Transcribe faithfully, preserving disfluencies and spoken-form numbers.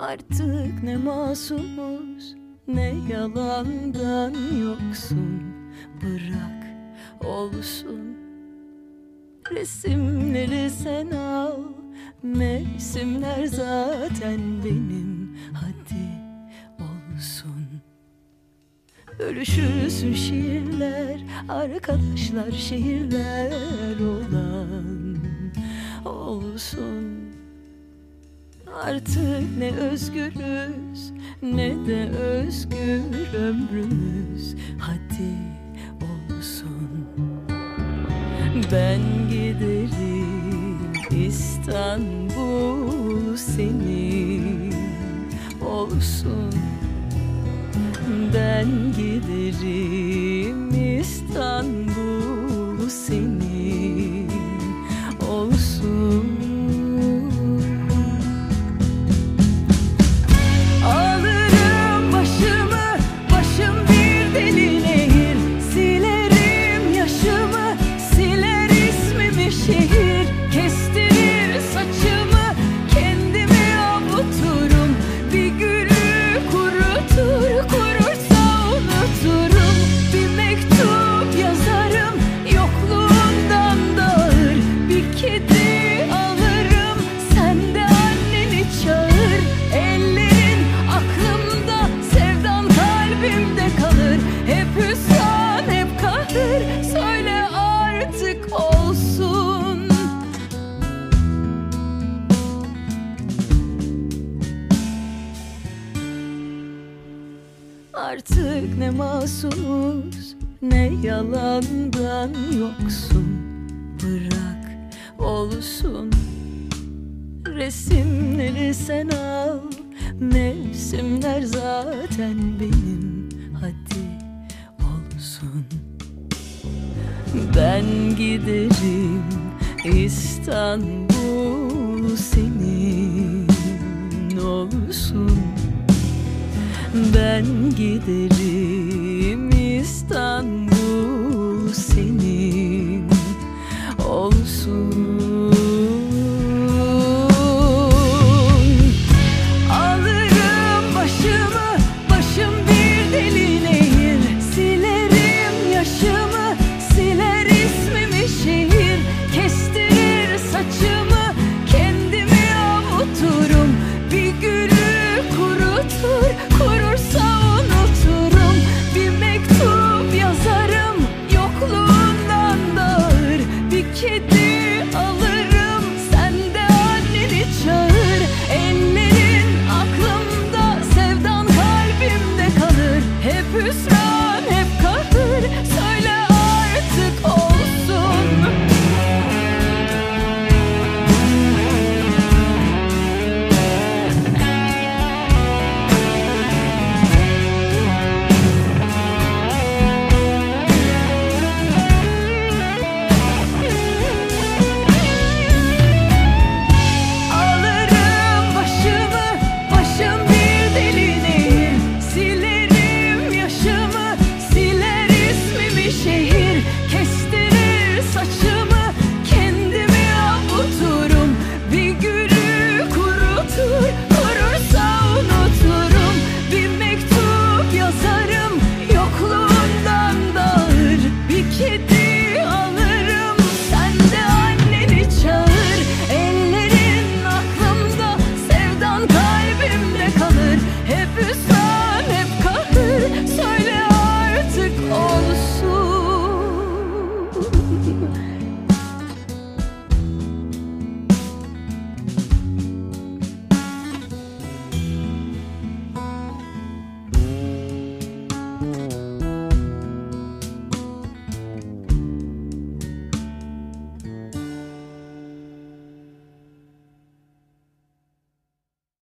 Artık ne masumuz, ne yalandan yoksun. Bırak olsun. Resimleri sen al, mevsimler zaten benim. Hadi olsun. Bölüşülsün şiirler, arkadaşlar şehirler olan olsun. Artık ne özgürüz, ne de özgür ömrümüz. Hadi olsun. Ben giderim, İstanbul senin olsun. Ben giderim, İstanbul senin olsun. Alırım başımı, başım bir deli nehir. Silerim yaşımı, siler ismimi şehir. Kestirir saçımı, kendimi avuturum. Bir gülü kurutur, kurursa unuturum. Bir mektup yazarım, yokluğundan dağır. Bir kedi alırım, sen de anneni çağır. Ellerin aklımda, sevdan kalbimde kalır. Hep hüsran, hep kahır, söyle artık olsun. Artık ne masumuz, ne yalandan yoksun. Bırak olsun. Resimleri sen al, mevsimler zaten benim. Hadi olsun. Ben giderim, İstanbul senin olsun. Ben giderim, İstanbul senin